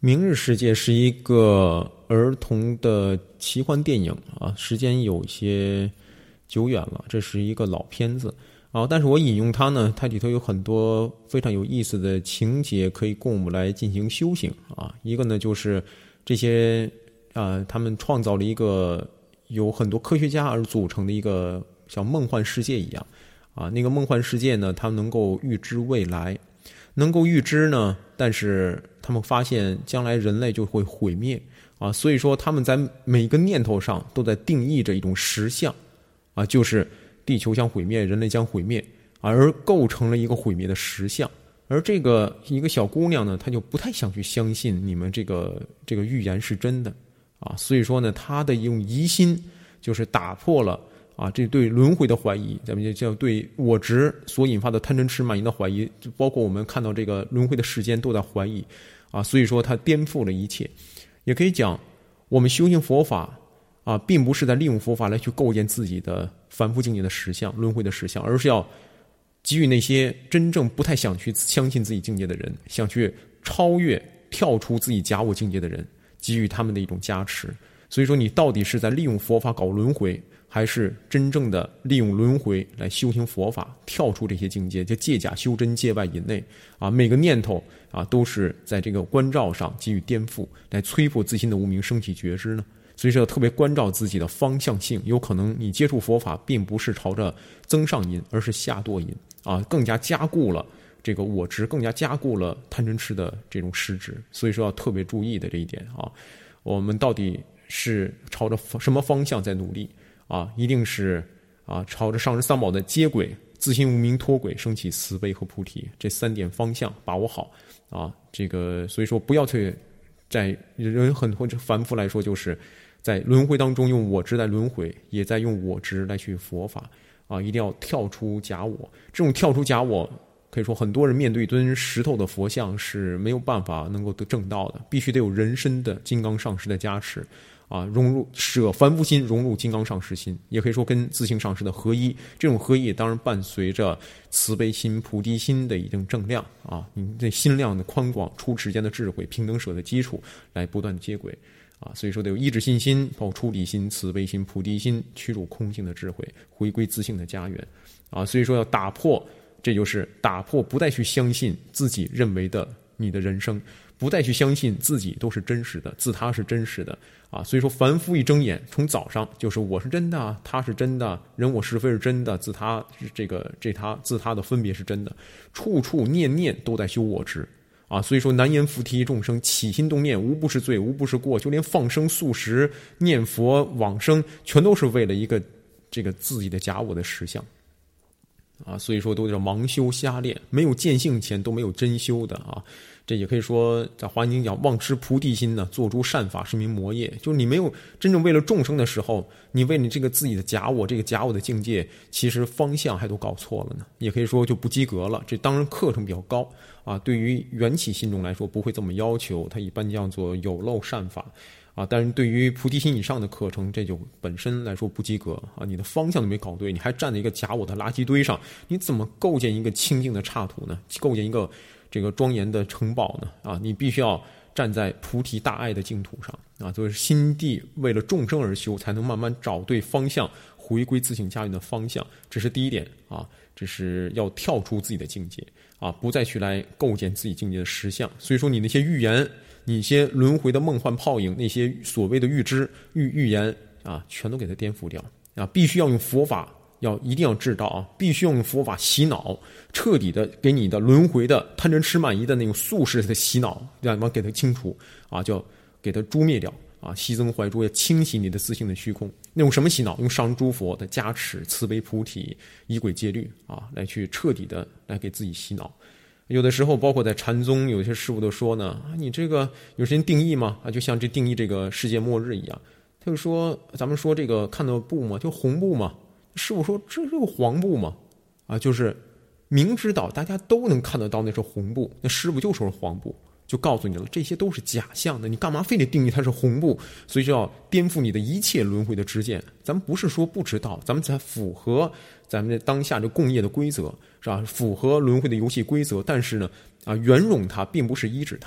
明日世界是一个儿童的奇幻电影啊，时间有些久远了，这是一个老片子啊。但是我引用它呢，它里头有很多非常有意思的情节，可以供我们来进行修行啊。一个呢就是这些他们创造了一个有很多科学家而组成的一个像梦幻世界一样啊。那个梦幻世界呢，它能够预知未来。能够预知呢，但是他们发现将来人类就会毁灭啊，所以说他们在每个念头上都在定义着一种实相啊，就是地球将毁灭，人类将毁灭，而构成了一个毁灭的实相。而这个一个小姑娘呢，她就不太想去相信你们这个预言是真的啊，所以说呢，她的一种疑心就是打破了啊，这对轮回的怀疑，咱们就叫对我执所引发的贪嗔痴慢疑的怀疑，包括我们看到这个轮回的世间都在怀疑啊，所以说它颠覆了一切。也可以讲，我们修行佛法啊，并不是在利用佛法来去构建自己的凡夫境界的实相、轮回的实相，而是要给予那些真正不太想去相信自己境界的人，想去超越、跳出自己假我境界的人，给予他们的一种加持。所以说，你到底是在利用佛法搞轮回，还是真正的利用轮回来修行佛法，跳出这些境界，就借假修真，借外引内啊！每个念头啊，都是在这个关照上给予颠覆，来摧破自心的无明，升起觉知呢。所以说，要特别关照自己的方向性。有可能你接触佛法，并不是朝着增上因，而是下堕因啊，更加加固了这个我执，更加加固了贪嗔痴的这种实质。所以说，要特别注意的这一点啊，我们到底是朝着什么方向在努力啊？一定是啊，朝着上师三宝的接轨，自心无明脱轨，升起慈悲和菩提这三点方向把握好啊。这个所以说不要去在人很或者凡夫来说，就是在轮回当中用我执来轮回，也在用我执来去佛法啊。一定要跳出假我，这种跳出假我。可以说，很多人面对一尊石头的佛像是没有办法能够得正道的，必须得有人身的金刚上师的加持，啊，融入舍凡夫心，融入金刚上师心，也可以说跟自性上师的合一。这种合一当然伴随着慈悲心、菩提心的一定正量啊，你这心量的宽广、出世间的智慧、平等舍的基础来不断的接轨啊。所以说得有意志信心，包括出离心、慈悲心、菩提心，驱入空性的智慧，回归自性的家园啊。所以说要打破。这就是打破不再去相信自己认为的你的人生，不再去相信自己都是真实的，自他是真实的啊。所以说凡夫一睁眼，从早上就是我是真的，他是真的，人我是非是真的，自他自他的分别是真的，处处念念都在修我执啊。所以说难言菩提众生起心动念无不是罪，无不是过，就连放生素食、念佛、往生，全都是为了一个这个自己的假我的实相。啊，所以说都叫盲修瞎练，没有见性前都没有真修的啊。这也可以说在华严经讲忘失菩提心呢，做诸善法是名魔业。就是你没有真正为了众生的时候，你为你这个自己的假我，这个假我的境界，其实方向还都搞错了呢。也可以说就不及格了。这当然课程比较高啊，对于缘起心中来说不会这么要求，它一般叫做有漏善法。啊，但是对于菩提心以上的课程，这就本身来说不及格啊！你的方向都没搞对，你还站在一个假我的垃圾堆上，你怎么构建一个清净的刹土呢？构建一个这个庄严的城堡呢？啊，你必须要站在菩提大爱的净土上啊！就是心地为了众生而修，才能慢慢找对方向，回归自性家园的方向。这是第一点啊，这是要跳出自己的境界啊，不再去来构建自己境界的实相。所以说，你那些预言。你一些轮回的梦幻泡影，那些所谓的预知、预言啊，全都给它颠覆掉啊！必须要用佛法，一定要知道啊！必须要用佛法洗脑，彻底的给你的轮回的贪嗔痴慢疑的那种宿世的洗脑，让给它清除啊，就给它诛灭掉啊！息增怀诛，要清洗你的自性的虚空。那种什么洗脑？用上诸佛的加持、慈悲菩提、仪轨戒律啊，来去彻底的来给自己洗脑。有的时候，包括在禅宗，有些师傅都说呢，你这个有些人定义嘛，啊，就像这定义这个世界末日一样，他就说，咱们说这个看到布嘛，就红布嘛，师傅说这是个黄布嘛，啊，就是明知道大家都能看得到那是红布，那师傅就说是黄布，就告诉你了，这些都是假象的，你干嘛非得定义它是红布？所以就要颠覆你的一切轮回的知见。咱们不是说不知道，咱们才符合咱们当下这共业的规则，是吧？符合轮回的游戏规则，但是呢，啊，圆融它并不是医治它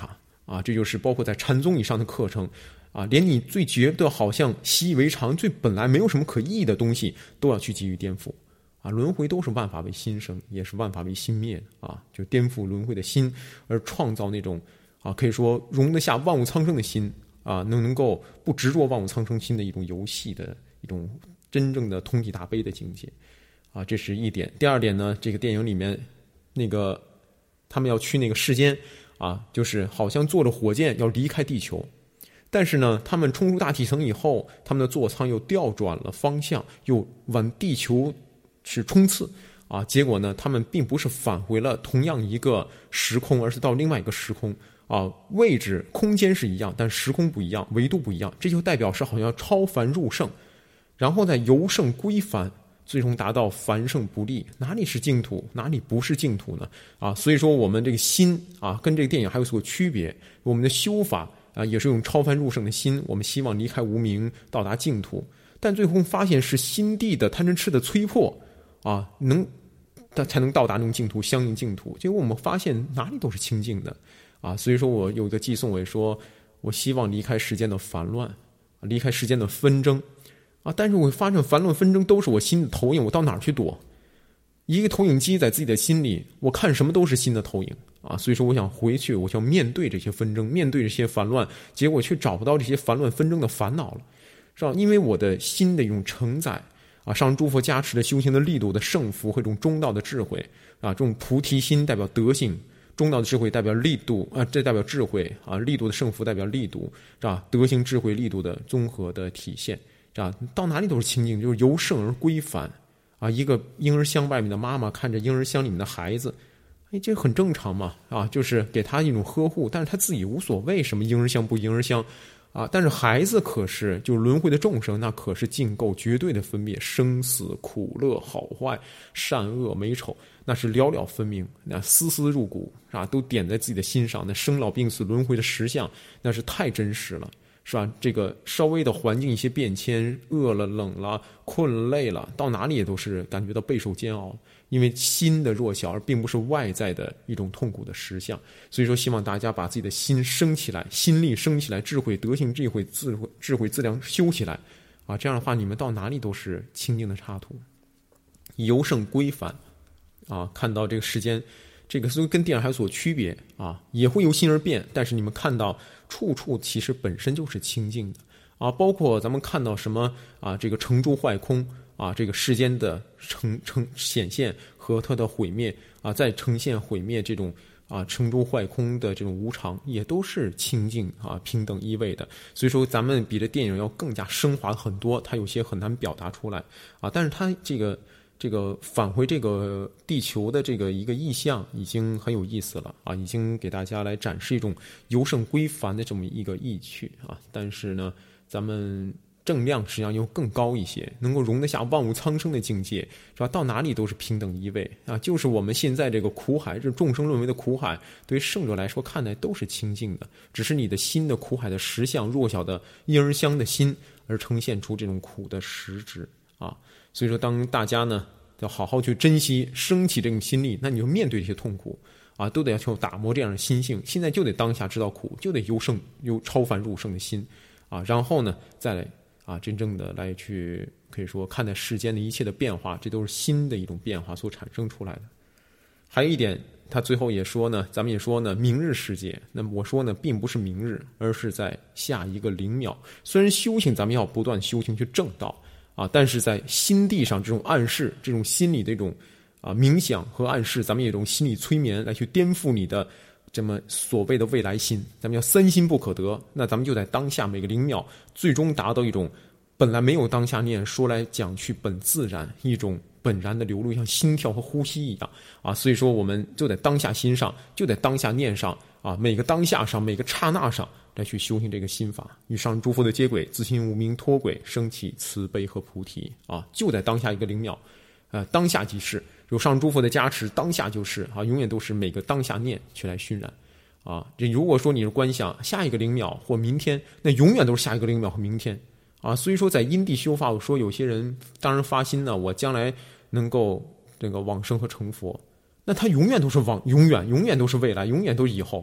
啊，这就是包括在禅宗以上的课程啊，连你最觉得好像习以为常、最本来没有什么可意义的东西，都要去给予颠覆啊。轮回都是万法为心生，也是万法为心灭啊，就颠覆轮回的心，而创造那种啊，可以说容得下万物苍生的心啊，能够不执着万物苍生心的一种游戏的一种真正的通体大悲的境界啊，这是一点。第二点呢，这个电影里面那个他们要去那个世间啊，就是好像坐着火箭要离开地球，但是呢，他们冲出大气层以后，他们的座舱又调转了方向，又往地球是冲刺啊。结果呢，他们并不是返回了同样一个时空，而是到另外一个时空啊。位置、空间是一样，但时空不一样，维度不一样，这就代表是好像超凡入圣，然后再由圣归凡。最终达到凡圣不立，哪里是净土，哪里不是净土呢？啊，所以说我们这个心啊，跟这个电影还有所区别。我们的修法啊，也是用超凡入圣的心，我们希望离开无明，到达净土。但最后发现是心地的贪嗔痴的催迫啊，才能到达那种净土，相应净土。结果我们发现哪里都是清净的啊，所以说我有一个寄送，我也说我希望离开世间的烦乱，离开世间的纷争。啊！但是我发现烦乱纷争都是我心的投影，我到哪儿去躲？一个投影机在自己的心里，我看什么都是心的投影啊！所以说，我想回去，我想面对这些纷争，面对这些烦乱，结果却找不到这些烦乱纷争的烦恼了，是吧？因为我的心的一种承载啊，上诸佛加持的修行的力度的胜福和这种中道的智慧啊，这种菩提心代表德性。中道的智慧代表力度啊，这代表智慧啊，力度的胜福代表力度，是吧？德行、智慧、力度的综合的体现。到哪里都是清净，就是由圣而归凡啊！一个婴儿箱外面的妈妈看着婴儿箱里面的孩子，哎，这很正常嘛啊，就是给他一种呵护，但是他自己无所谓什么婴儿箱不婴儿箱啊，但是孩子可是就是轮回的众生，那可是净构绝对的分别，生死苦乐好坏善恶美丑，那是了了分明，那丝丝入骨啊，都点在自己的心上。那生老病死轮回的实相，那是太真实了。是吧？这个稍微的环境一些变迁，饿了、冷了、困了、累了，到哪里也都是感觉到备受煎熬，因为心的弱小，而并不是外在的一种痛苦的实相。所以说，希望大家把自己的心升起来，心力升起来，智慧、德行、智慧自量修起来啊！这样的话，你们到哪里都是清净的插图，由圣归凡啊！看到这个世间。这个所以跟电影还有所区别啊，也会由心而变，但是你们看到处处其实本身就是清净的啊，包括咱们看到什么啊，这个成住坏空啊，这个世间的显现和它的毁灭啊，再呈现毁灭这种啊成住坏空的这种无常，也都是清净啊平等一位的。所以说咱们比这电影要更加升华很多，它有些很难表达出来啊，但是它这个返回这个地球的这个一个意象已经很有意思了啊，已经给大家来展示一种由圣归凡的这么一个意趣啊。但是呢，咱们正量实际上又更高一些，能够容得下万物苍生的境界，是吧？到哪里都是平等一位啊。就是我们现在这个苦海，这众生沦为的苦海，对于圣者来说看来都是清净的，只是你的心的苦海的实相弱小的婴儿箱的心，而呈现出这种苦的实质啊。所以说，当大家呢要好好去珍惜、升起这种心力，那你就面对这些痛苦啊，都得要去打磨这样的心性。现在就得当下知道苦，就得由超凡入圣的心啊，然后呢，再来啊，真正的来去可以说看待世间的一切的变化，这都是心的一种变化所产生出来的。还有一点，他最后也说呢，咱们也说呢，明日世界。那么我说呢，并不是明日，而是在下一个0秒。虽然修行，咱们要不断修行去正道。啊，但是在心地上这种暗示，这种心理的一种啊冥想和暗示，咱们有一种心理催眠来去颠覆你的这么所谓的未来心。咱们要三心不可得，那咱们就在当下每个0秒，最终达到一种本来没有当下念，说来讲去本自然，一种本然的流露，像心跳和呼吸一样啊。所以说，我们就在当下心上，就在当下念上啊，每个当下上，每个刹那上。来去修行这个心法，与上诸佛的接轨，自心无明脱轨，升起慈悲和菩提啊！就在当下一个0秒，当下即是有上诸佛的加持，当下就是啊，永远都是每个当下念去来熏染啊。这如果说你是观想下一个0秒或明天，那永远都是下一个0秒和明天啊。所以说，在因地修法，我说有些人当然发心呢，我将来能够这个往生和成佛，那他永远都是永远都是未来，永远都是以后。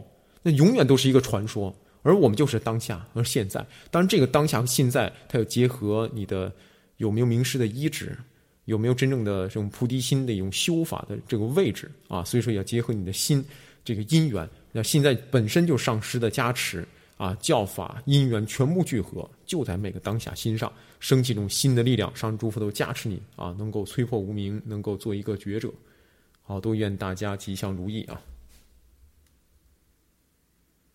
那永远都是一个传说。而我们就是当下，而现在。当然，这个当下和现在，它要结合你的有没有名师的医治，有没有真正的这种菩提心的一种修法的这个位置啊。所以说，要结合你的心这个因缘。那现在本身就上师的加持啊，教法因缘全部聚合，就在每个当下心上升起一种新的力量。上师诸佛都加持你啊，能够摧破无明，能够做一个觉者。好，都愿大家吉祥如意啊。